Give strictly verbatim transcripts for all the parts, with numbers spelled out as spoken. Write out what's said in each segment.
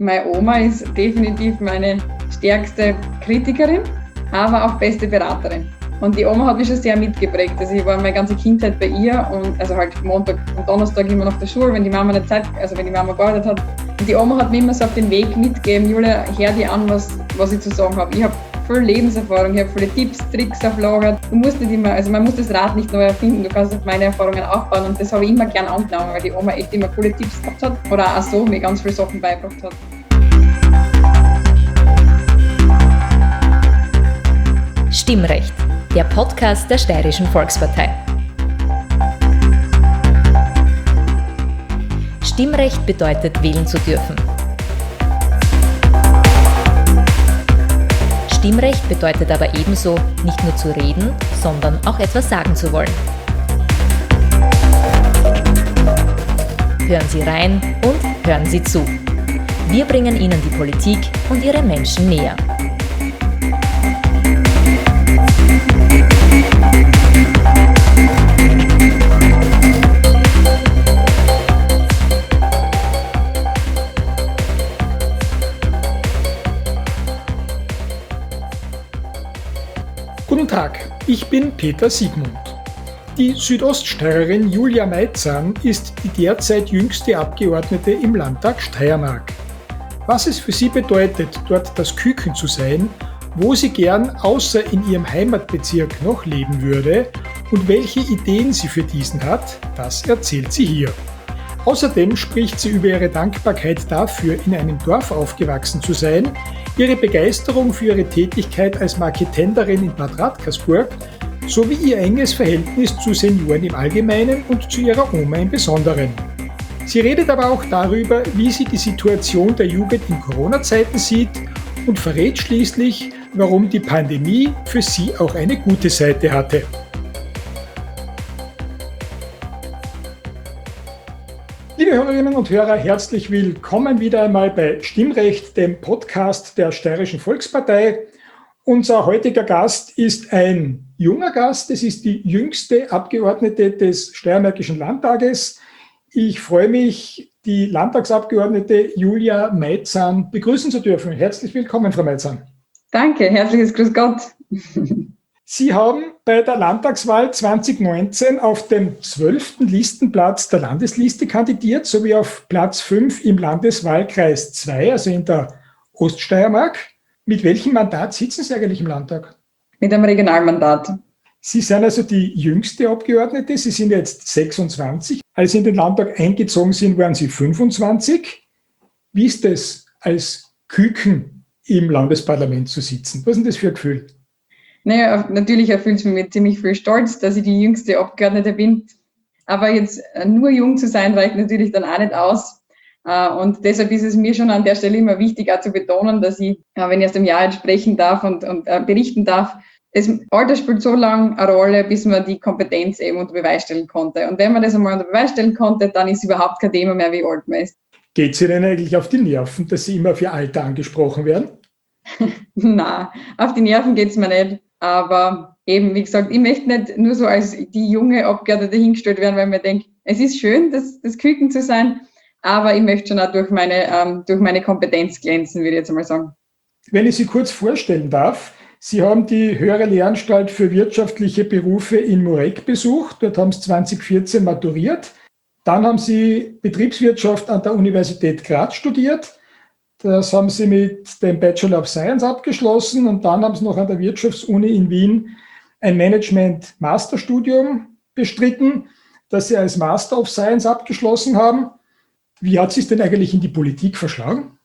Meine Oma ist definitiv meine stärkste Kritikerin, aber auch beste Beraterin. Und die Oma hat mich schon sehr mitgeprägt. Also ich war meine ganze Kindheit bei ihr und also halt Montag und Donnerstag immer nach der Schule, wenn die Mama nicht Zeit, also wenn die Mama gearbeitet hat. Und die Oma hat mir immer so auf den Weg mitgegeben, Julia, hör dir an, was, was ich zu sagen habe. Ich habe viel Lebenserfahrung, ich habe viele Tipps, Tricks auf Lager. Du musst nicht immer, also man muss das Rad nicht neu erfinden, du kannst auf meine Erfahrungen aufbauen und das habe ich immer gern angenommen, weil die Oma echt immer coole Tipps gehabt hat oder auch so mir ganz viele Sachen beigebracht hat. Stimmrecht, der Podcast der Steirischen Volkspartei. Stimmrecht bedeutet, wählen zu dürfen. Stimmrecht bedeutet aber ebenso, nicht nur zu reden, sondern auch etwas sagen zu wollen. Hören Sie rein und hören Sie zu. Wir bringen Ihnen die Politik und ihre Menschen näher. Guten Tag, ich bin Peter Siegmund. Die Südoststeirerin Julia Meizan ist die derzeit jüngste Abgeordnete im Landtag Steiermark. Was es für sie bedeutet, dort das Küken zu sein, wo sie gern außer in ihrem Heimatbezirk noch leben würde und welche Ideen sie für diesen hat, das erzählt sie hier. Außerdem spricht sie über ihre Dankbarkeit dafür, in einem Dorf aufgewachsen zu sein, ihre Begeisterung für ihre Tätigkeit als Marketenderin in Bad Radkersburg sowie ihr enges Verhältnis zu Senioren im Allgemeinen und zu ihrer Oma im Besonderen. Sie redet aber auch darüber, wie sie die Situation der Jugend in Corona-Zeiten sieht und verrät schließlich, warum die Pandemie für sie auch eine gute Seite hatte. Liebe Hörerinnen und Hörer, herzlich willkommen wieder einmal bei Stimmrecht, dem Podcast der Steirischen Volkspartei. Unser heutiger Gast ist ein junger Gast. Es ist die jüngste Abgeordnete des Steiermärkischen Landtages. Ich freue mich, die Landtagsabgeordnete Julia Meizan begrüßen zu dürfen. Herzlich willkommen, Frau Meizan. Danke, herzliches Grüß Gott. Sie haben bei der Landtagswahl zwanzig neunzehn auf dem zwölften Listenplatz der Landesliste kandidiert, sowie auf Platz fünf im Landeswahlkreis zwei, also in der Oststeiermark. Mit welchem Mandat sitzen Sie eigentlich im Landtag? Mit einem Regionalmandat. Sie sind also die jüngste Abgeordnete. Sie sind jetzt sechsundzwanzig. Als Sie in den Landtag eingezogen sind, waren Sie fünfundzwanzig. Wie ist es, als Küken im Landesparlament zu sitzen? Was ist denn das für ein Gefühl? Naja, natürlich erfüllt es mich mit ziemlich viel Stolz, dass ich die jüngste Abgeordnete bin. Aber jetzt nur jung zu sein, reicht natürlich dann auch nicht aus. Und deshalb ist es mir schon an der Stelle immer wichtig, auch zu betonen, dass ich, wenn ich aus dem Jahr jetzt sprechen darf und, und berichten darf, das Alter spielt so lange eine Rolle, bis man die Kompetenz eben unter Beweis stellen konnte. Und wenn man das einmal unter Beweis stellen konnte, dann ist überhaupt kein Thema mehr, wie alt man ist. Geht es Ihnen eigentlich auf die Nerven, dass Sie immer für Alter angesprochen werden? Nein, auf die Nerven geht es mir nicht. Aber eben, wie gesagt, ich möchte nicht nur so als die junge Abgeordnete hingestellt werden, weil ich mir denke, es ist schön, das, das Küken zu sein, aber ich möchte schon auch durch meine, ähm, durch meine Kompetenz glänzen, würde ich jetzt einmal sagen. Wenn ich Sie kurz vorstellen darf, Sie haben die Höhere Lehranstalt für wirtschaftliche Berufe in Murek besucht. Dort haben Sie zwanzig vierzehn maturiert. Dann haben Sie Betriebswirtschaft an der Universität Graz studiert. Das haben Sie mit dem Bachelor of Science abgeschlossen und dann haben Sie noch an der Wirtschaftsuni in Wien ein Management-Masterstudium bestritten, das Sie als Master of Science abgeschlossen haben. Wie hat Sie es denn eigentlich in die Politik verschlagen?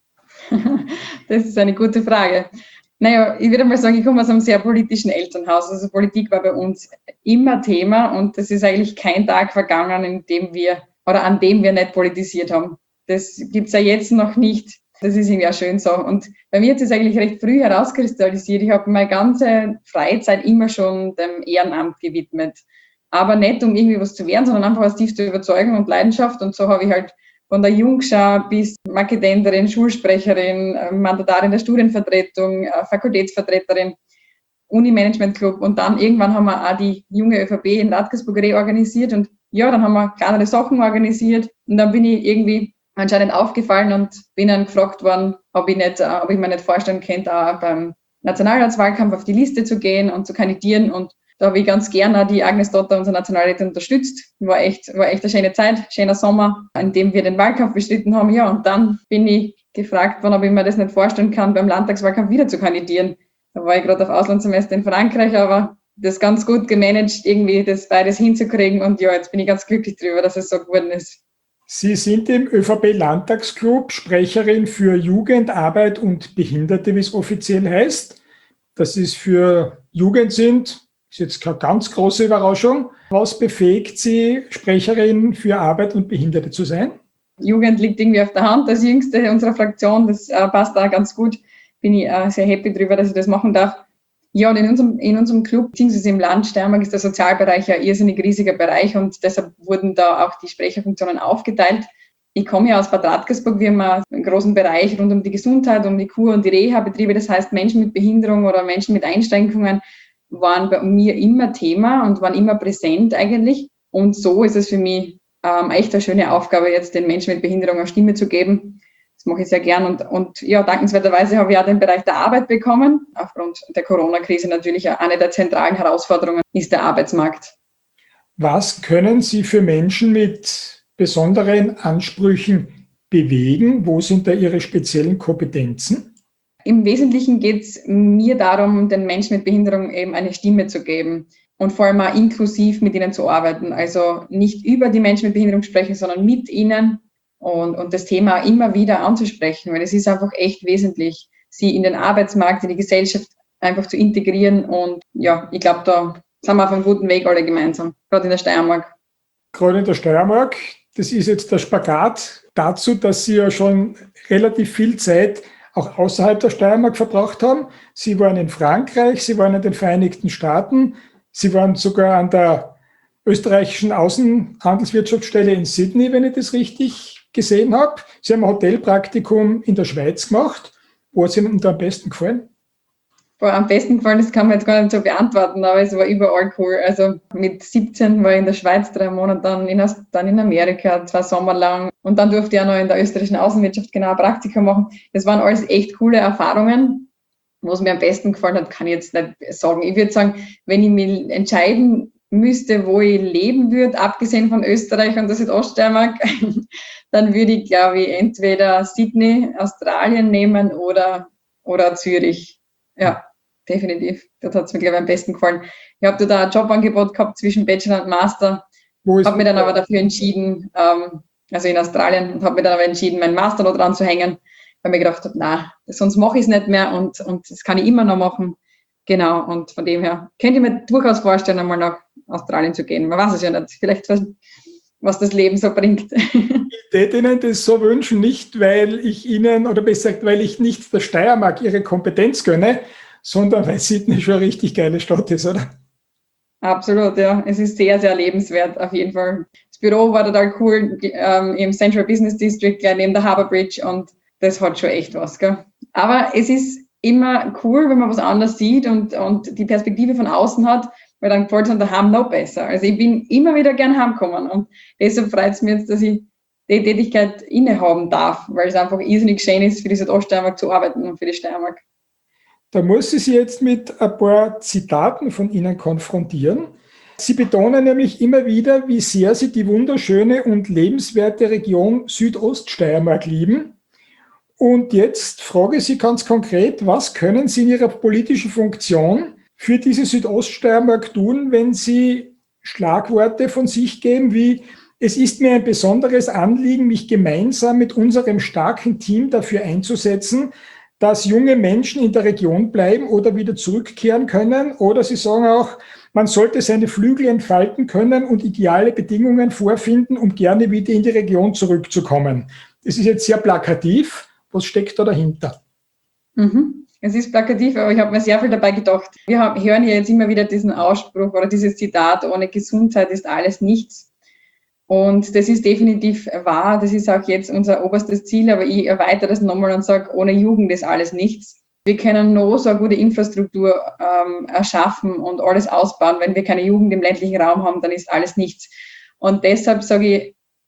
Das ist eine gute Frage. Naja, ich würde mal sagen, ich komme aus einem sehr politischen Elternhaus. Also Politik war bei uns immer Thema und es ist eigentlich kein Tag vergangen, in dem wir oder an dem wir nicht politisiert haben. Das gibt es ja jetzt noch nicht. Das ist irgendwie auch schön so. Und bei mir hat es eigentlich recht früh herauskristallisiert. Ich habe meine ganze Freizeit immer schon dem Ehrenamt gewidmet. Aber nicht, um irgendwie was zu werden, sondern einfach aus tiefster Überzeugung und Leidenschaft. Und so habe ich halt von der Jungschau bis Marketenderin, Schulsprecherin, Mandatarin der Studienvertretung, Fakultätsvertreterin, Uni-Management-Club und dann irgendwann haben wir auch die junge ÖVP in Radkersburg reorganisiert und ja, dann haben wir kleinere Sachen organisiert und dann bin ich irgendwie anscheinend aufgefallen und bin dann gefragt worden, ob ich, nicht, ob ich mir nicht vorstellen könnte, auch beim Nationalratswahlkampf auf die Liste zu gehen und zu kandidieren. Und da habe ich ganz gerne die Agnes Dotter, unsere Nationalrätin, unterstützt. War echt, war echt eine schöne Zeit, schöner Sommer, in dem wir den Wahlkampf bestritten haben. Ja, und dann bin ich gefragt worden, ob ich mir das nicht vorstellen kann, beim Landtagswahlkampf wieder zu kandidieren. Da war ich gerade auf Auslandssemester in Frankreich, aber das ganz gut gemanagt, irgendwie das beides hinzukriegen. Und ja, jetzt bin ich ganz glücklich darüber, dass es so geworden ist. Sie sind im ÖVP-Landtagsclub Sprecherin für Jugend, Arbeit und Behinderte, wie es offiziell heißt. Das ist für Jugend sind, ist jetzt keine ganz große Überraschung. Was befähigt Sie, Sprecherin für Arbeit und Behinderte zu sein? Jugend liegt irgendwie auf der Hand, das Jüngste unserer Fraktion. Das äh, passt da ganz gut. Bin ich äh, sehr happy darüber, dass ich das machen darf. Ja, und in unserem, in unserem Club, beziehungsweise im Land Steiermark, ist der Sozialbereich ein irrsinnig riesiger Bereich und deshalb wurden da auch die Sprecherfunktionen aufgeteilt. Ich komme ja aus Bad Radkersburg, wir haben einen großen Bereich rund um die Gesundheit, um die Kur- und die Reha-Betriebe. Das heißt, Menschen mit Behinderung oder Menschen mit Einschränkungen waren bei mir immer Thema und waren immer präsent eigentlich. Und so ist es für mich ähm, echt eine schöne Aufgabe, jetzt den Menschen mit Behinderung eine Stimme zu geben. Das mache ich sehr gern und, und ja, dankenswerterweise habe ich auch den Bereich der Arbeit bekommen. Aufgrund der Corona-Krise natürlich eine der zentralen Herausforderungen ist der Arbeitsmarkt. Was können Sie für Menschen mit besonderen Ansprüchen bewegen? Wo sind da Ihre speziellen Kompetenzen? Im Wesentlichen geht es mir darum, den Menschen mit Behinderung eben eine Stimme zu geben und vor allem auch inklusiv mit ihnen zu arbeiten. Also nicht über die Menschen mit Behinderung sprechen, sondern mit ihnen und, und das Thema immer wieder anzusprechen, weil es ist einfach echt wesentlich, sie in den Arbeitsmarkt, in die Gesellschaft einfach zu integrieren. Und ja, ich glaube, da sind wir auf einem guten Weg alle gemeinsam, gerade in der Steiermark. Gerade in der Steiermark, das ist jetzt der Spagat dazu, dass Sie ja schon relativ viel Zeit auch außerhalb der Steiermark verbracht haben. Sie waren in Frankreich, Sie waren in den Vereinigten Staaten, Sie waren sogar an der österreichischen Außenhandelswirtschaftsstelle in Sydney, wenn ich das richtig gesehen habe. Sie haben ein Hotelpraktikum in der Schweiz gemacht. Wo hat es Ihnen da am besten gefallen? Boah, am besten gefallen, das kann man jetzt gar nicht so beantworten, aber es war überall cool. Also mit siebzehn war ich in der Schweiz drei Monate, dann in, dann in Amerika zwei Sommer lang und dann durfte ich auch noch in der österreichischen Außenwirtschaft genau ein Praktikum machen. Das waren alles echt coole Erfahrungen. Was mir am besten gefallen hat, kann ich jetzt nicht sagen. Ich würde sagen, wenn ich mich entscheiden müsste, wo ich leben würde, abgesehen von Österreich und der Südoststeiermark, dann würde ich, glaube ich, entweder Sydney, Australien nehmen oder, oder Zürich. Ja, definitiv. Das hat es mir, glaube ich, am besten gefallen. Ich habe da ein Jobangebot gehabt zwischen Bachelor und Master. Habe mich dann aber dafür entschieden, ähm, also in Australien, und habe mich dann aber entschieden, meinen Master noch dran zu hängen, weil ich mir gedacht habe, na, sonst mache ich es nicht mehr und, und das kann ich immer noch machen. Genau, und von dem her könnte ich mir durchaus vorstellen, einmal nach Australien zu gehen. Man weiß es ja nicht, vielleicht was, was das Leben so bringt. Ich würde Ihnen das so wünschen, nicht weil ich Ihnen, oder besser gesagt, weil ich nicht der Steiermark Ihre Kompetenz gönne, sondern weil Sydney schon eine richtig geile Stadt ist, oder? Absolut, ja. Es ist sehr, sehr lebenswert, auf jeden Fall. Das Büro war total cool, ähm, im Central Business District, gleich neben der Harbour Bridge, und das hat schon echt was, gell? Aber es ist immer cool, wenn man was anderes sieht und, und die Perspektive von außen hat, weil dann gefällt es einem daheim noch besser. Also ich bin immer wieder gern heimgekommen und deshalb freut es mich jetzt, dass ich die Tätigkeit innehaben darf, weil es einfach irrsinnig schön ist, für die Südoststeiermark zu arbeiten und für die Steiermark. Da muss ich Sie jetzt mit ein paar Zitaten von Ihnen konfrontieren. Sie betonen nämlich immer wieder, wie sehr Sie die wunderschöne und lebenswerte Region Südoststeiermark lieben. Und jetzt frage ich Sie ganz konkret, was können Sie in Ihrer politischen Funktion für diese Südoststeiermark tun, wenn Sie Schlagworte von sich geben wie: Es ist mir ein besonderes Anliegen, mich gemeinsam mit unserem starken Team dafür einzusetzen, dass junge Menschen in der Region bleiben oder wieder zurückkehren können. Oder Sie sagen auch, man sollte seine Flügel entfalten können und ideale Bedingungen vorfinden, um gerne wieder in die Region zurückzukommen. Das ist jetzt sehr plakativ. Was steckt da dahinter? Mhm. Es ist plakativ, aber ich habe mir sehr viel dabei gedacht. Wir haben, hören hier jetzt immer wieder diesen Ausspruch oder dieses Zitat: Ohne Gesundheit ist alles nichts. Und das ist definitiv wahr. Das ist auch jetzt unser oberstes Ziel, aber ich erweitere das nochmal und sage, ohne Jugend ist alles nichts. Wir können noch so eine gute Infrastruktur ähm, erschaffen und alles ausbauen. Wenn wir keine Jugend im ländlichen Raum haben, dann ist alles nichts. Und deshalb sage ich,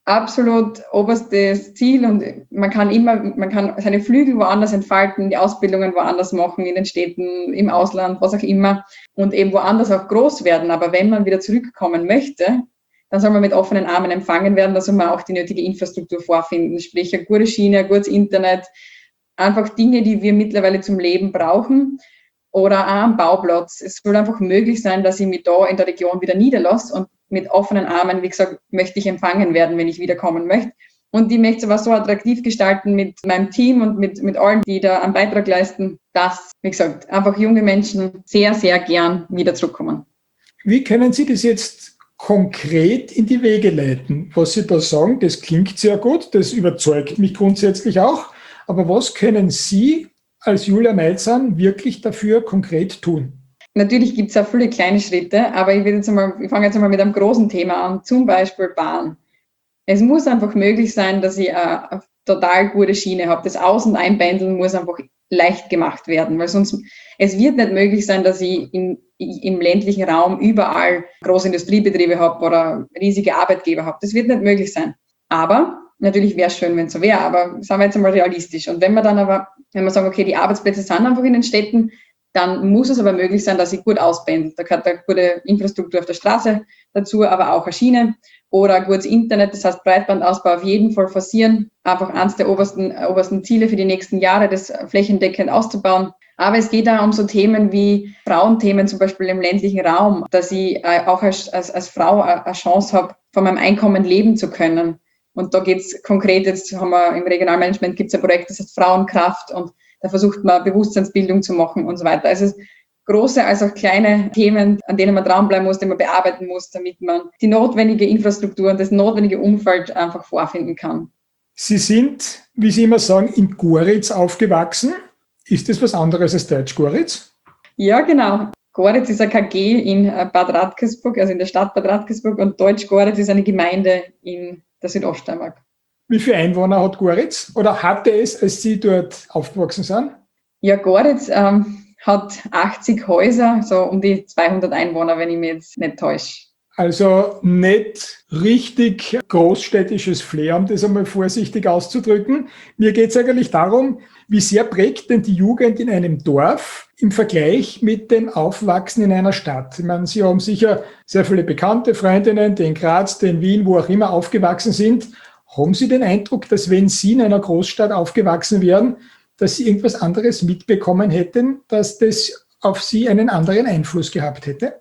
absolut oberstes Ziel und man kann immer, man kann seine Flügel woanders entfalten, die Ausbildungen woanders machen, in den Städten, im Ausland, was auch immer und eben woanders auch groß werden. Aber wenn man wieder zurückkommen möchte, dann soll man mit offenen Armen empfangen werden, da soll man auch die nötige Infrastruktur vorfinden, sprich eine gute Schiene, ein gutes Internet, einfach Dinge, die wir mittlerweile zum Leben brauchen. Oder auch am Bauplatz. Es soll einfach möglich sein, dass ich mich da in der Region wieder niederlasse und mit offenen Armen, wie gesagt, möchte ich empfangen werden, wenn ich wiederkommen möchte. Und ich möchte es aber so attraktiv gestalten mit meinem Team und mit, mit allen, die da einen Beitrag leisten, dass, wie gesagt, einfach junge Menschen sehr, sehr gern wieder zurückkommen. Wie können Sie das jetzt konkret in die Wege leiten? Was Sie da sagen, das klingt sehr gut, das überzeugt mich grundsätzlich auch. Aber was können Sie als Julia Meitzahn wirklich dafür konkret tun? Natürlich gibt es auch viele kleine Schritte, aber ich, will jetzt einmal, ich fange jetzt einmal mit einem großen Thema an, zum Beispiel Bahn. Es muss einfach möglich sein, dass ich eine, eine total gute Schiene habe. Das Aus- und Einpendeln muss einfach leicht gemacht werden, weil sonst, es wird nicht möglich sein, dass ich in, im ländlichen Raum überall große Industriebetriebe habe oder riesige Arbeitgeber habe. Das wird nicht möglich sein. Aber natürlich wäre es schön, wenn es so wäre, aber sagen wir jetzt einmal realistisch. Und wenn wir dann aber, wenn wir sagen, okay, die Arbeitsplätze sind einfach in den Städten, dann muss es aber möglich sein, dass ich gut auspendelt. Da gehört eine gute Infrastruktur auf der Straße dazu, aber auch eine Schiene oder ein gutes Internet, das heißt Breitbandausbau auf jeden Fall forcieren. Einfach eines der obersten, obersten Ziele für die nächsten Jahre, das flächendeckend auszubauen. Aber es geht auch um so Themen wie Frauenthemen, zum Beispiel im ländlichen Raum, dass ich auch als, als, als Frau eine Chance habe, von meinem Einkommen leben zu können. Und da geht's konkret, jetzt haben wir im Regionalmanagement gibt's ein Projekt, das heißt Frauenkraft und da versucht man Bewusstseinsbildung zu machen und so weiter. Also große als auch kleine Themen, an denen man dranbleiben muss, die man bearbeiten muss, damit man die notwendige Infrastruktur und das notwendige Umfeld einfach vorfinden kann. Sie sind, wie Sie immer sagen, in Goritz aufgewachsen. Ist das was anderes als Deutsch-Goritz? Ja, genau. Goritz ist ein K G in Bad Radkersburg, also in der Stadt Bad Radkersburg und Deutsch-Goritz ist eine Gemeinde in der Südoststeiermark. Wie viele Einwohner hat Goritz oder hatte es, als Sie dort aufgewachsen sind? Ja, Goritz ähm, hat achtzig Häuser, so um die zweihundert Einwohner, wenn ich mich jetzt nicht täusche. Also nicht richtig großstädtisches Flair, um das einmal vorsichtig auszudrücken. Mir geht es eigentlich darum, wie sehr prägt denn die Jugend in einem Dorf im Vergleich mit dem Aufwachsen in einer Stadt? Ich meine, Sie haben sicher sehr viele bekannte Freundinnen, die in Graz, die in Wien, wo auch immer aufgewachsen sind. Haben Sie den Eindruck, dass wenn Sie in einer Großstadt aufgewachsen wären, dass Sie irgendwas anderes mitbekommen hätten, dass das auf Sie einen anderen Einfluss gehabt hätte?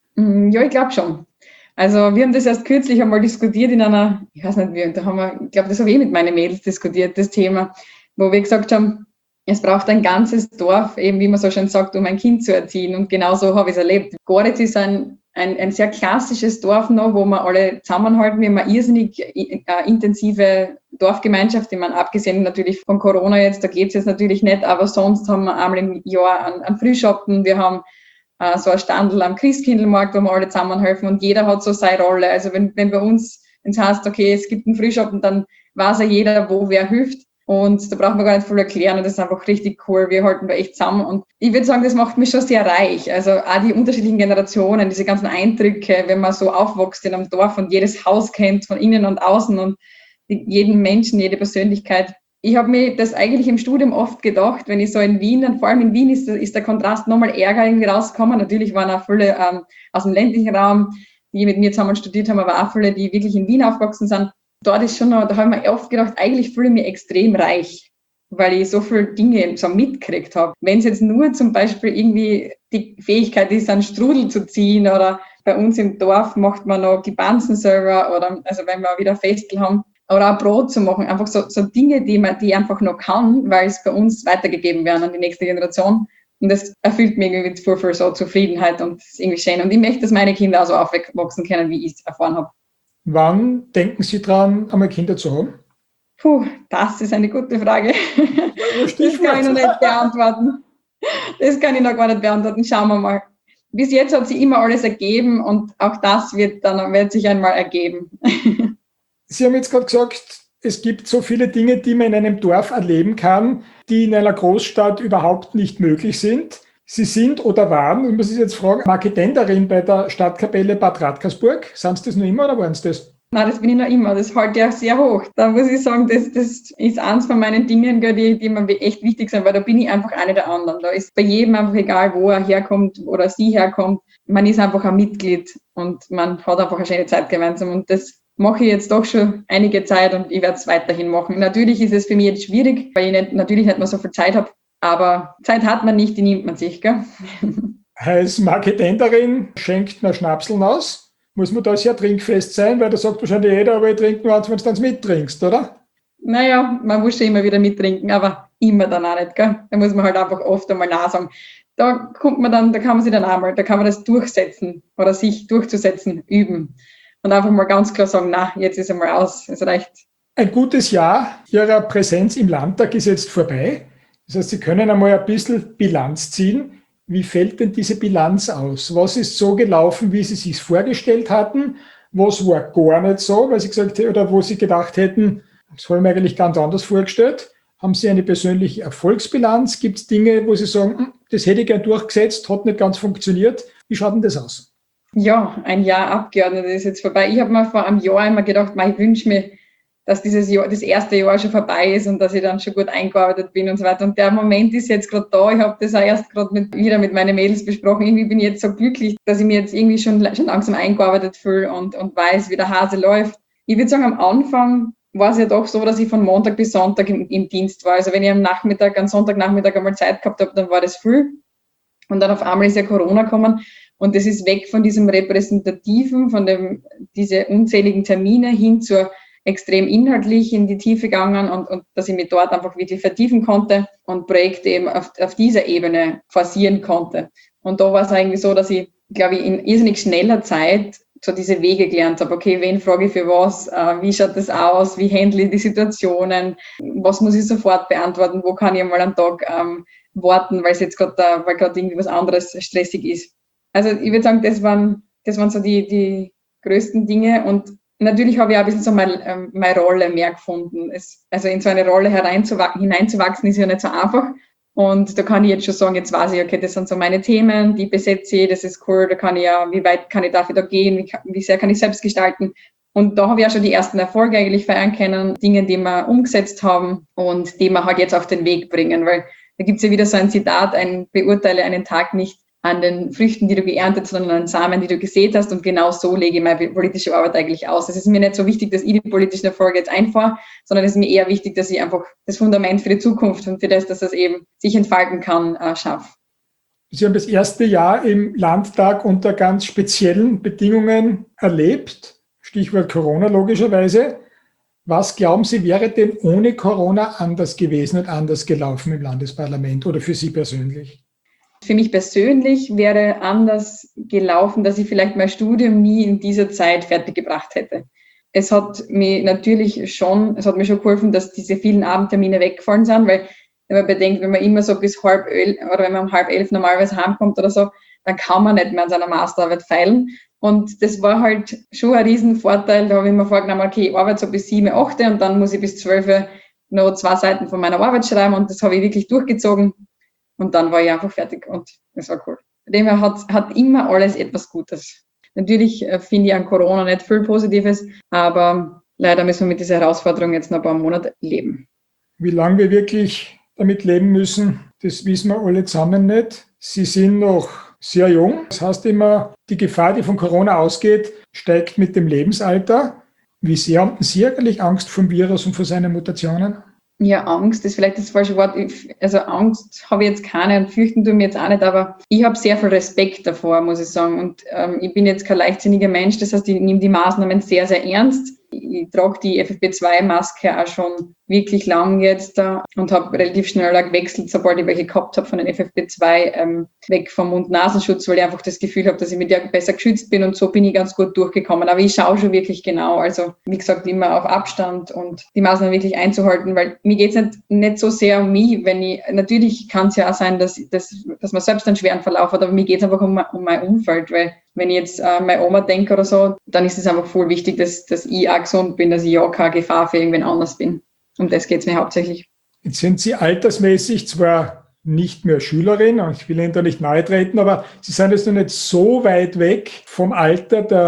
Ja, ich glaube schon. Also wir haben das erst kürzlich einmal diskutiert in einer, ich weiß nicht, wie, da haben wir, ich glaube, das habe ich mit meinen Mädels diskutiert, das Thema, wo wir gesagt haben, es braucht ein ganzes Dorf, eben wie man so schön sagt, um ein Kind zu erziehen. Und genau so habe ich es erlebt. Goritz ist ein, ein, ein sehr klassisches Dorf noch, wo wir alle zusammenhalten. Wir haben eine irrsinnig äh, intensive Dorfgemeinschaft, ich meine, abgesehen natürlich von Corona jetzt, da geht es jetzt natürlich nicht, aber sonst haben wir einmal im Jahr einen, einen Frühschoppen, wir haben äh, so ein Standel am Christkindlmarkt, wo wir alle zusammenhelfen und jeder hat so seine Rolle. Also wenn, wenn bei uns, wenn es heißt, okay, es gibt einen Frühschoppen, dann weiß ja jeder, wo wer hilft. Und da braucht man gar nicht viel erklären und das ist einfach richtig cool. Wir halten da echt zusammen und ich würde sagen, das macht mich schon sehr reich. Also auch die unterschiedlichen Generationen, diese ganzen Eindrücke, wenn man so aufwächst in einem Dorf und jedes Haus kennt, von innen und außen und jeden Menschen, jede Persönlichkeit. Ich habe mir das eigentlich im Studium oft gedacht, wenn ich so in Wien, und vor allem in Wien ist, ist der Kontrast nochmal ärger irgendwie rausgekommen. Natürlich waren auch viele ähm, aus dem ländlichen Raum, die mit mir zusammen studiert haben, aber auch viele, die wirklich in Wien aufgewachsen sind. Dort ist schon noch, da habe ich mir oft gedacht, eigentlich fühle ich mich extrem reich, weil ich so viele Dinge so mitgekriegt habe. Wenn es jetzt nur zum Beispiel irgendwie die Fähigkeit ist, einen Strudel zu ziehen oder bei uns im Dorf macht man noch die Banzen selber oder also wenn wir wieder Festel haben oder auch Brot zu machen, einfach so, so Dinge, die man die einfach noch kann, weil es bei uns weitergegeben werden an die nächste Generation. Und das erfüllt mich irgendwie mit viel, viel so Zufriedenheit und das ist irgendwie schön. Und ich möchte, dass meine Kinder auch so aufwachsen können, wie ich es erfahren habe. Wann denken Sie dran, einmal Kinder zu haben? Puh, das ist eine gute Frage. Das kann ich noch nicht beantworten. Das kann ich noch gar nicht beantworten. Schauen wir mal. Bis jetzt hat sich immer alles ergeben und auch das wird dann wird sich einmal ergeben. Sie haben jetzt gerade gesagt, es gibt so viele Dinge, die man in einem Dorf erleben kann, die in einer Großstadt überhaupt nicht möglich sind. Sie sind oder waren, und muss ich jetzt fragen, Marketenderin bei der Stadtkapelle Bad Radkersburg. Sind Sie das noch immer oder waren Sie das? Nein, das bin ich noch immer. Das halte ich auch sehr hoch. Da muss ich sagen, das, das ist eins von meinen Dingen, die, die mir echt wichtig sind, weil da bin ich einfach eine der anderen. Da ist bei jedem einfach egal, wo er herkommt oder sie herkommt. Man ist einfach ein Mitglied und man hat einfach eine schöne Zeit gemeinsam. Und das mache ich jetzt doch schon einige Zeit und ich werde es weiterhin machen. Natürlich ist es für mich jetzt schwierig, weil ich nicht, natürlich nicht mehr so viel Zeit habe. Aber Zeit hat man nicht, die nimmt man sich, gell? Als Marketenderin schenkt man Schnapseln aus. Muss man da sehr trinkfest sein, weil da sagt wahrscheinlich jeder, aber ich trinke nur eins, wenn du dann mittrinkst, oder? Naja, man muss schon immer wieder mittrinken, aber immer dann auch nicht, gell? Da muss man halt einfach oft einmal nachsagen. Da kommt man dann, da kann man sich dann einmal, da kann man das durchsetzen oder sich durchzusetzen, üben. Und einfach mal ganz klar sagen, na, jetzt ist einmal aus, es reicht. Ein gutes Jahr Ihrer Präsenz im Landtag ist jetzt vorbei. Das heißt, Sie können einmal ein bisschen Bilanz ziehen. Wie fällt denn diese Bilanz aus? Was ist so gelaufen, wie Sie es sich vorgestellt hatten? Was war gar nicht so, weil Sie gesagt hätten, oder wo Sie gedacht hätten, das habe ich mir eigentlich ganz anders vorgestellt? Haben Sie eine persönliche Erfolgsbilanz? Gibt es Dinge, wo Sie sagen, das hätte ich gern durchgesetzt, hat nicht ganz funktioniert? Wie schaut denn das aus? Ja, ein Jahr Abgeordnete ist jetzt vorbei. Ich habe mir vor einem Jahr immer gedacht, ich wünsche mir, dass dieses Jahr, das erste Jahr schon vorbei ist und dass ich dann schon gut eingearbeitet bin und so weiter. Und der Moment ist jetzt gerade da. Ich habe das auch erst gerade mit, wieder mit meinen Mädels besprochen. Irgendwie bin ich jetzt so glücklich, dass ich mir jetzt irgendwie schon, schon langsam eingearbeitet fühle und, und weiß, wie der Hase läuft. Ich würde sagen, am Anfang war es ja doch so, dass ich von Montag bis Sonntag im, im Dienst war. Also wenn ich am Nachmittag, am Sonntagnachmittag einmal Zeit gehabt habe, dann war das früh. Und dann auf einmal ist ja Corona gekommen. Und das ist weg von diesem Repräsentativen, von dem, diese unzähligen Termine hin zur extrem inhaltlich in die Tiefe gegangen und, und dass ich mich dort einfach wirklich vertiefen konnte und Projekte eben auf, auf dieser Ebene forcieren konnte. Und da war es eigentlich so, dass ich, glaube ich, in irrsinnig schneller Zeit so diese Wege gelernt habe. Okay, wen frage ich für was? Äh, wie schaut das aus? Wie handle ich die Situationen? Was muss ich sofort beantworten? Wo kann ich einmal am Tag ähm, warten, weil es jetzt gerade da, weil gerade irgendwie was anderes stressig ist? Also ich würde sagen, das waren, das waren so die, die größten Dinge und natürlich habe ich auch ein bisschen so meine, ähm, meine Rolle mehr gefunden. Es, also in so eine Rolle hereinzuwachsen, hineinzuwachsen ist ja nicht so einfach. Und da kann ich jetzt schon sagen, jetzt weiß ich, okay, das sind so meine Themen, die besetze ich, das ist cool, da kann ich ja, wie weit kann ich dafür da gehen, wie, wie sehr kann ich selbst gestalten. Und da habe ich auch schon die ersten Erfolge eigentlich feiern können, Dinge, die wir umgesetzt haben und die wir halt jetzt auf den Weg bringen. Weil da gibt es ja wieder so ein Zitat, ein beurteile einen Tag nicht an den Früchten, die du geerntet, sondern an den Samen, die du gesät hast. Und genau so lege ich meine politische Arbeit eigentlich aus. Es ist mir nicht so wichtig, dass ich die politischen Erfolge jetzt einfahre, sondern es ist mir eher wichtig, dass ich einfach das Fundament für die Zukunft und für das, dass es eben sich entfalten kann, äh, schaffe. Sie haben das erste Jahr im Landtag unter ganz speziellen Bedingungen erlebt. Stichwort Corona logischerweise. Was glauben Sie, wäre denn ohne Corona anders gewesen und anders gelaufen im Landesparlament oder für Sie persönlich? Für mich persönlich wäre anders gelaufen, dass ich vielleicht mein Studium nie in dieser Zeit fertiggebracht hätte. Es hat mir natürlich schon, es hat mir schon geholfen, dass diese vielen Abendtermine weggefallen sind, weil wenn man bedenkt, wenn man immer so bis halb elf oder wenn man um halb elf normalerweise heimkommt oder so, dann kann man nicht mehr an seiner Masterarbeit feilen. Und das war halt schon ein Riesenvorteil. Da habe ich mir vorgenommen, okay, ich arbeite so bis sieben, acht und dann muss ich bis zwölf noch zwei Seiten von meiner Arbeit schreiben und das habe ich wirklich durchgezogen. Und dann war ich einfach fertig und das war cool. Von dem her hat, hat immer alles etwas Gutes. Natürlich äh, finde ich an Corona nicht viel Positives, aber leider müssen wir mit dieser Herausforderung jetzt noch ein paar Monate leben. Wie lange wir wirklich damit leben müssen, das wissen wir alle zusammen nicht. Sie sind noch sehr jung. Das heißt immer, die Gefahr, die von Corona ausgeht, steigt mit dem Lebensalter. Wie sehr haben Sie eigentlich Angst vor dem Virus und vor seinen Mutationen? Ja, Angst ist vielleicht das falsche Wort. Also Angst habe ich jetzt keine und fürchten tue mir jetzt auch nicht, aber ich habe sehr viel Respekt davor, muss ich sagen. Und ähm, ich bin jetzt kein leichtsinniger Mensch, das heißt, ich nehme die Maßnahmen sehr, sehr ernst. Ich trage die F F P zwei Maske auch schon wirklich lang jetzt da und habe relativ schnell gewechselt, sobald ich welche gehabt habe von den F F P zwei, ähm, weg vom Mund-Nasenschutz, weil ich einfach das Gefühl habe, dass ich mit der besser geschützt bin und so bin ich ganz gut durchgekommen. Aber ich schaue schon wirklich genau, also wie gesagt, immer auf Abstand und die Maßnahmen wirklich einzuhalten, weil mir geht es nicht, nicht so sehr um mich, wenn ich, natürlich kann es ja auch sein, dass, dass, dass man selbst einen schweren Verlauf hat, aber mir geht es einfach um, um mein Umfeld, weil wenn ich jetzt äh, meine Oma denke oder so, dann ist es einfach voll wichtig, dass, dass ich auch gesund bin, dass ich ja keine Gefahr für irgendwen anders bin. Um das geht es mir hauptsächlich. Jetzt sind Sie altersmäßig zwar nicht mehr Schülerin, und ich will Ihnen da nicht nahe treten, aber Sie sind jetzt noch nicht so weit weg vom Alter der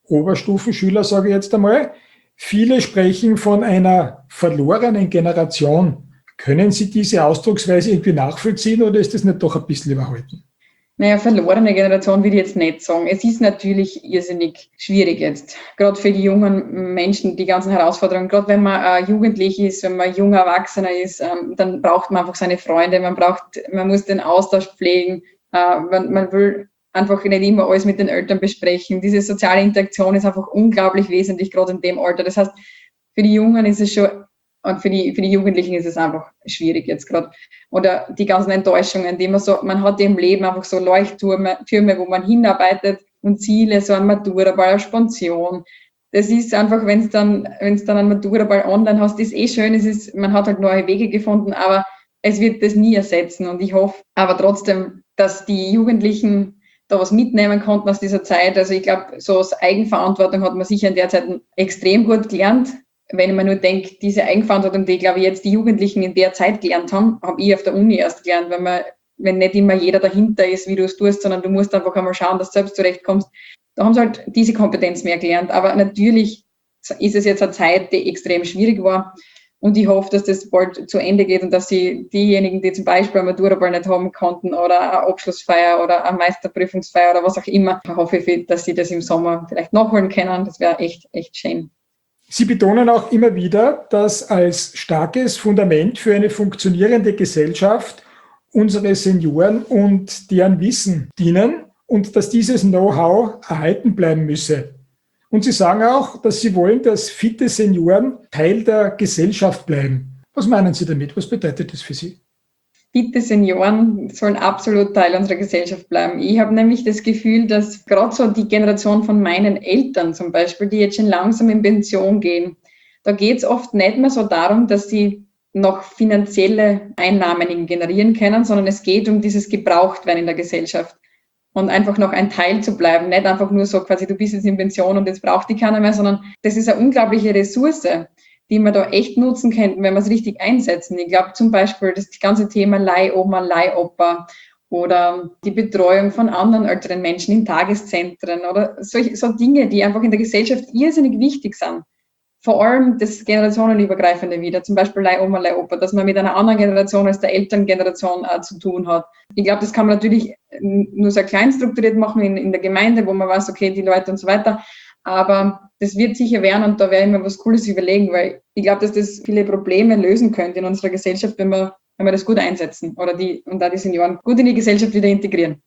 Oberstufenschüler, sage ich jetzt einmal. Viele sprechen von einer verlorenen Generation. Können Sie diese Ausdrucksweise irgendwie nachvollziehen oder ist das nicht doch ein bisschen überhalten? Naja, verlorene Generation will ich jetzt nicht sagen. Es ist natürlich irrsinnig schwierig jetzt, gerade für die jungen Menschen, die ganzen Herausforderungen. Gerade wenn man äh, jugendlich ist, wenn man junger Erwachsener ist, ähm, dann braucht man einfach seine Freunde, man braucht, man muss den Austausch pflegen, äh, man, man will einfach nicht immer alles mit den Eltern besprechen. Diese soziale Interaktion ist einfach unglaublich wesentlich, gerade in dem Alter. Das heißt, für die Jungen ist es schon, und für die, für die Jugendlichen ist es einfach schwierig jetzt gerade. Oder die ganzen Enttäuschungen, die man so, man hat im Leben einfach so Leuchttürme, Türme, wo man hinarbeitet und Ziele, so ein Maturaball, eine Sponsion. Das ist einfach, wenn es dann, wenn es dann ein Maturaball online hast, ist eh schön, es ist, man hat halt neue Wege gefunden, aber es wird das nie ersetzen. Und ich hoffe aber trotzdem, dass die Jugendlichen da was mitnehmen konnten aus dieser Zeit. Also ich glaube, so aus Eigenverantwortung hat man sicher in der Zeit extrem gut gelernt. Wenn man nur denkt, diese Eigenverantwortung, die, glaube ich, jetzt die Jugendlichen in der Zeit gelernt haben, habe ich auf der Uni erst gelernt, wenn man, wenn nicht immer jeder dahinter ist, wie du es tust, sondern du musst einfach einmal schauen, dass du selbst zurechtkommst. Da haben sie halt diese Kompetenz mehr gelernt. Aber natürlich ist es jetzt eine Zeit, die extrem schwierig war. Und ich hoffe, dass das bald zu Ende geht und dass sie diejenigen, die zum Beispiel eine Maturaball nicht haben konnten oder eine Abschlussfeier oder eine Meisterprüfungsfeier oder was auch immer, hoffe ich, dass sie das im Sommer vielleicht nachholen können. Das wäre echt, echt schön. Sie betonen auch immer wieder, dass als starkes Fundament für eine funktionierende Gesellschaft unsere Senioren und deren Wissen dienen und dass dieses Know-how erhalten bleiben müsse. Und Sie sagen auch, dass Sie wollen, dass fitte Senioren Teil der Gesellschaft bleiben. Was meinen Sie damit? Was bedeutet das für Sie? Fitte Senioren sollen absolut Teil unserer Gesellschaft bleiben. Ich habe nämlich das Gefühl, dass gerade so die Generation von meinen Eltern zum Beispiel, die jetzt schon langsam in Pension gehen, da geht es oft nicht mehr so darum, dass sie noch finanzielle Einnahmen generieren können, sondern es geht um dieses Gebrauchtwerden in der Gesellschaft. Und einfach noch ein Teil zu bleiben, nicht einfach nur so quasi, du bist jetzt in Pension und jetzt braucht die keiner mehr, sondern das ist eine unglaubliche Ressource, die man da echt nutzen könnten, wenn wir es richtig einsetzen. Ich glaube zum Beispiel das ganze Thema Leihoma, Leihopa oder die Betreuung von anderen älteren Menschen in Tageszentren oder solche so Dinge, die einfach in der Gesellschaft irrsinnig wichtig sind. Vor allem das generationenübergreifende wieder, zum Beispiel Leihoma, Leihopa, dass man mit einer anderen Generation als der Elterngeneration äh, zu tun hat. Ich glaube, das kann man natürlich nur sehr klein strukturiert machen in, in der Gemeinde, wo man weiß, okay, die Leute und so weiter. Aber das wird sicher werden und da werde ich mir was Cooles überlegen, weil ich glaube, dass das viele Probleme lösen könnte in unserer Gesellschaft, wenn wir, wenn wir das gut einsetzen oder die, und da die Senioren gut in die Gesellschaft wieder integrieren.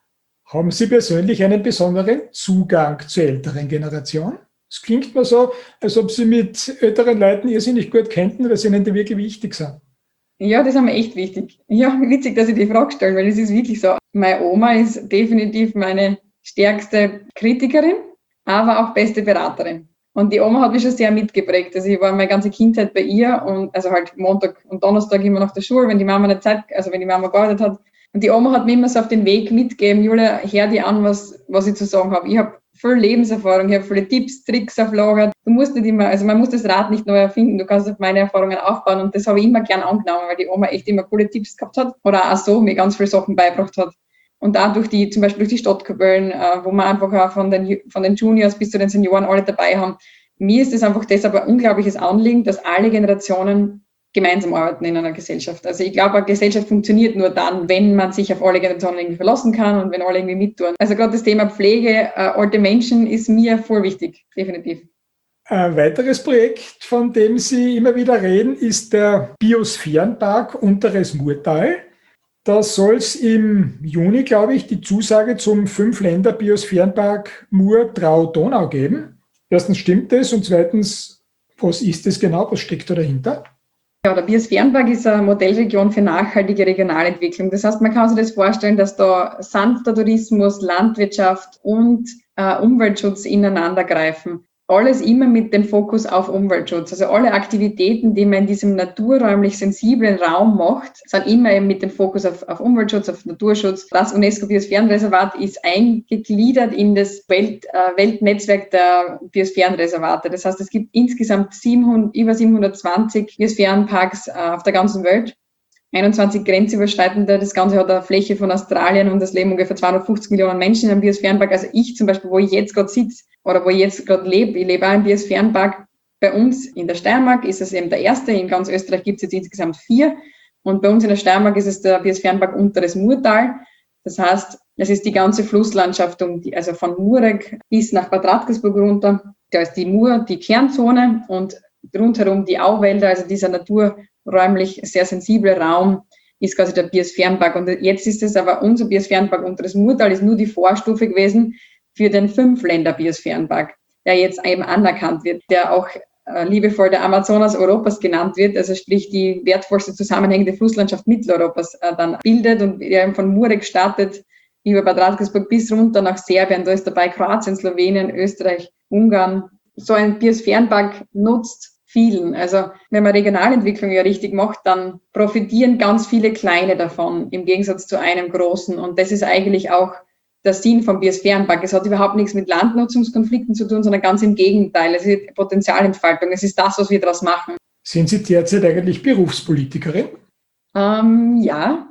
Haben Sie persönlich einen besonderen Zugang zur älteren Generation? Es klingt mir so, als ob Sie mit älteren Leuten irrsinnig gut kennen, weil sie Ihnen die wirklich wichtig sind. Ja, das ist mir echt wichtig. Ja, witzig, dass ich die Frage stelle, weil es ist wirklich so. Meine Oma ist definitiv meine stärkste Kritikerin, aber auch beste Beraterin. Und die Oma hat mich schon sehr mitgeprägt. Also ich war meine ganze Kindheit bei ihr und also halt Montag und Donnerstag immer nach der Schule, wenn die Mama nicht Zeit, also wenn die Mama gearbeitet hat. Und die Oma hat mir immer so auf den Weg mitgegeben, Julia, hör dir an, was, was ich zu sagen habe. Ich habe viel Lebenserfahrung, ich habe viele Tipps, Tricks auf Lager. Du musst nicht immer, also man muss das Rad nicht neu erfinden, du kannst auf meine Erfahrungen aufbauen und das habe ich immer gern angenommen, weil die Oma echt immer coole Tipps gehabt hat oder auch so mir ganz viele Sachen beigebracht hat. Und da durch die, zum Beispiel durch die Stadtkapellen, äh, wo wir einfach auch von den, von den Juniors bis zu den Senioren alle dabei haben. Mir ist es einfach deshalb ein unglaubliches Anliegen, dass alle Generationen gemeinsam arbeiten in einer Gesellschaft. Also ich glaube, eine Gesellschaft funktioniert nur dann, wenn man sich auf alle Generationen irgendwie verlassen kann und wenn alle irgendwie mittun. Also gerade das Thema Pflege, äh, alte Menschen ist mir voll wichtig, definitiv. Ein weiteres Projekt, von dem Sie immer wieder reden, ist der Biosphärenpark Unteres Murtal. Da soll es im Juni, glaube ich, die Zusage zum Fünf-Länder-Biosphärenpark Mur-Trau-Donau geben. Erstens stimmt das und zweitens, was ist das genau, was steckt da dahinter? Ja, der Biosphärenpark ist eine Modellregion für nachhaltige Regionalentwicklung. Das heißt, man kann sich das vorstellen, dass da sanfter Tourismus, Landwirtschaft und äh, Umweltschutz ineinander greifen. Alles immer mit dem Fokus auf Umweltschutz. Also alle Aktivitäten, die man in diesem naturräumlich sensiblen Raum macht, sind immer eben mit dem Fokus auf, auf Umweltschutz, auf Naturschutz. Das UNESCO-Biosphärenreservat ist eingegliedert in das Welt, äh, Weltnetzwerk der Biosphärenreservate. Das heißt, es gibt insgesamt siebenhundert, über siebenhundertzwanzig Biosphärenparks äh, auf der ganzen Welt. einundzwanzig grenzüberschreitende. Das Ganze hat eine Fläche von Australien und es leben ungefähr zweihundertfünfzig Millionen Menschen in einem Biosphärenpark. Also ich zum Beispiel, wo ich jetzt gerade sitze oder wo ich jetzt gerade lebe, ich lebe auch im Biosphärenpark. Bei uns in der Steiermark ist es eben der erste. In ganz Österreich gibt es jetzt insgesamt vier. Und bei uns in der Steiermark ist es der Biosphärenpark Unteres Murtal. Das heißt, es ist die ganze Flusslandschaft, um die, also von Murek bis nach Bad Radkersburg runter. Da ist die Mur, die Kernzone und rundherum die Auwälder, also dieser naturräumlich sehr sensible Raum ist quasi der Biosphärenpark. Und jetzt ist es aber unser Biosphärenpark Unteres Murtal ist nur die Vorstufe gewesen für den Fünf-Länder-Biosphärenpark, der jetzt eben anerkannt wird, der auch äh, liebevoll der Amazonas Europas genannt wird, also sprich die wertvollste zusammenhängende Flusslandschaft Mitteleuropas äh, dann bildet und der von Murek startet über Bad Radkersburg bis runter nach Serbien, da ist dabei Kroatien, Slowenien, Österreich, Ungarn. So ein Biosphärenpark nutzt vielen. Also wenn man Regionalentwicklung ja richtig macht, dann profitieren ganz viele Kleine davon, im Gegensatz zu einem großen. Und das ist eigentlich auch der Sinn vom Biosphärenpark. Es hat überhaupt nichts mit Landnutzungskonflikten zu tun, sondern ganz im Gegenteil. Es ist Potenzialentfaltung. Es ist das, was wir daraus machen. Sind Sie derzeit eigentlich Berufspolitikerin? Ähm, ja.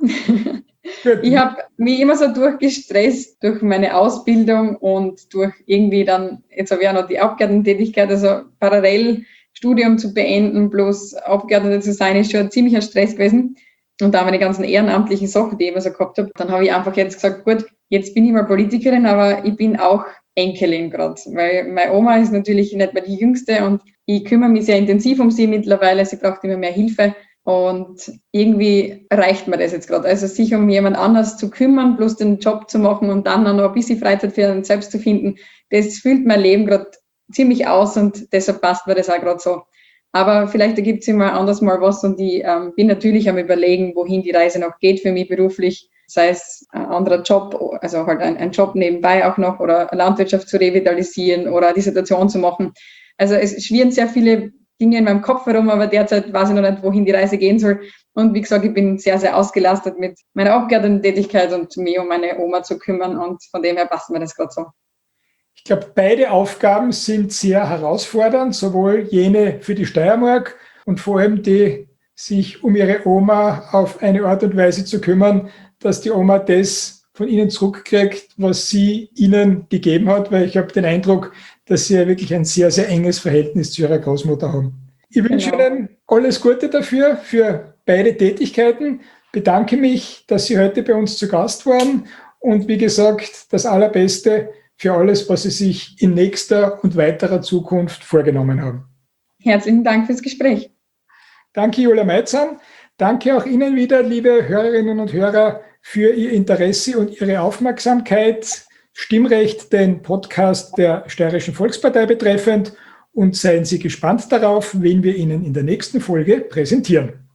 Ich habe mich immer so durchgestresst durch meine Ausbildung und durch irgendwie dann, jetzt habe ich auch noch die Abgeordnetentätigkeit, also parallel Studium zu beenden plus Abgeordnete zu sein, ist schon ein ziemlicher Stress gewesen. Und da meine ganzen ehrenamtlichen Sachen, die ich immer so gehabt habe, dann habe ich einfach jetzt gesagt, gut, jetzt bin ich mal Politikerin, aber ich bin auch Enkelin gerade, weil meine Oma ist natürlich nicht mehr die Jüngste und ich kümmere mich sehr intensiv um sie mittlerweile, sie braucht immer mehr Hilfe. Und irgendwie reicht mir das jetzt gerade. Also sich um jemand anders zu kümmern, bloß den Job zu machen und dann noch ein bisschen Freizeit für einen selbst zu finden, das füllt mein Leben gerade ziemlich aus und deshalb passt mir das auch gerade so. Aber vielleicht ergibt sich mal anders mal was und ich ähm, bin natürlich am Überlegen, wohin die Reise noch geht für mich beruflich, sei es ein anderer Job, also halt ein, ein Job nebenbei auch noch oder Landwirtschaft zu revitalisieren oder Dissertation zu machen. Also es schwirren sehr viele Dinge in meinem Kopf herum, aber derzeit weiß ich noch nicht, wohin die Reise gehen soll. Und wie gesagt, ich bin sehr, sehr ausgelastet mit meiner Abgeordnetentätigkeit und mich um meine Oma zu kümmern und von dem her passt mir das gerade so. Ich glaube, beide Aufgaben sind sehr herausfordernd, sowohl jene für die Steiermark und vor allem die, sich um ihre Oma auf eine Art und Weise zu kümmern, dass die Oma das von ihnen zurückkriegt, was sie ihnen gegeben hat, weil ich habe den Eindruck, dass sie ja wirklich ein sehr, sehr enges Verhältnis zu ihrer Großmutter haben. Ich wünsche Genau. Ihnen alles Gute dafür, für beide Tätigkeiten. Bedanke mich, dass Sie heute bei uns zu Gast waren und wie gesagt, das Allerbeste für alles, was Sie sich in nächster und weiterer Zukunft vorgenommen haben. Herzlichen Dank fürs Gespräch. Danke, Julia Meitzahn. Danke auch Ihnen wieder, liebe Hörerinnen und Hörer, für Ihr Interesse und Ihre Aufmerksamkeit. Stimmrecht, den Podcast der Steirischen Volkspartei betreffend, und seien Sie gespannt darauf, wen wir Ihnen in der nächsten Folge präsentieren.